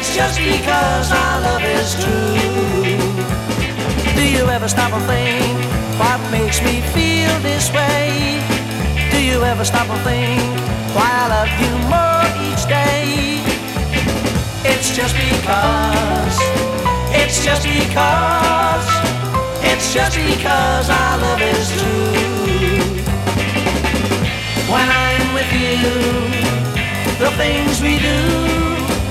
It's just because our love is true. Do you ever stop and think what makes me feel this way? Do you ever stop and think why I love you more each day? It's just because, it's just because, it's just because our love is